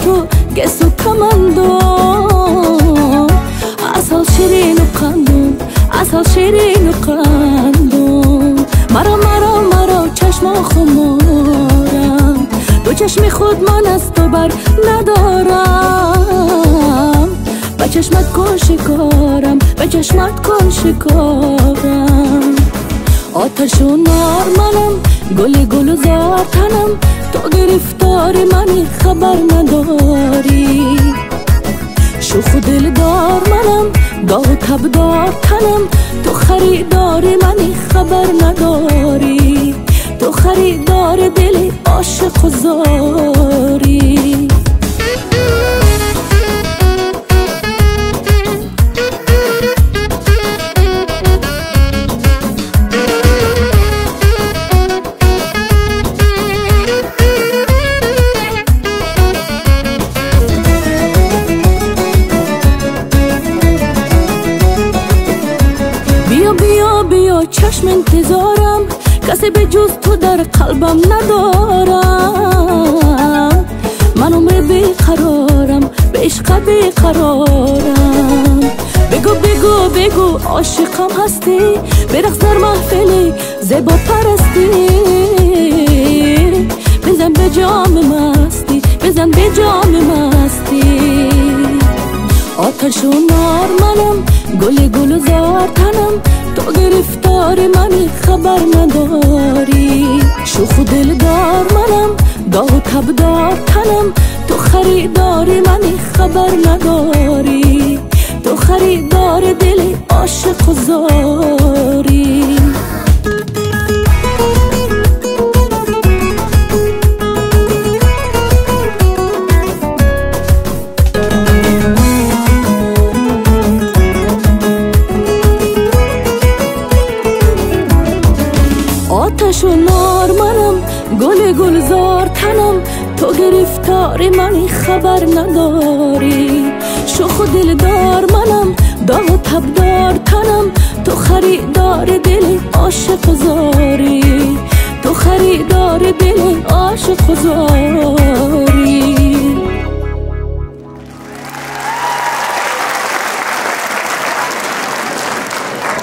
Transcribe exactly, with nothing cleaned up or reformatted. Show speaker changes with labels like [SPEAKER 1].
[SPEAKER 1] تو گس و کمندون اصل شیرین و قندون اصل شیرین و قندون مرا مرا مرا چشم خمارم دو چشم خود من از تو بر ندارم به چشمت کن شکارم به چشمت کن شکارم آتش و نار منم گل گل و زار تنم تو گرفتار منی خبر نداری شوخ و دلدار منم داغ و تبدار تنم تو خریدار منی خبر نداری تو خریدار دل عاشق و زاری بیا بیا بیا چشم انتظارم کسی به جز تو در قلبم ندارم من عمر بیقرارم به عشق بیقرارم بگو بگو بگو عاشقم هستی برقص در محفل زیبا پرستی بزن به جام مستی بزن به جام مستی آتش و نار منم گل گل و زار تنم تو گرفتار منی خبر نداری شوخ و دلدار منم داغ و تبدار تنم تو خریدار منی خبر نداری تو خریدار دل عاشق و زاری آتش و نار منم گل گل زار تنم تو گرفتار منی خبر نداری شوخ و دلدار منم داغ و تبدار تنم تو خریدار دل عاشق و زاری تو خریدار دل عاشق و زاری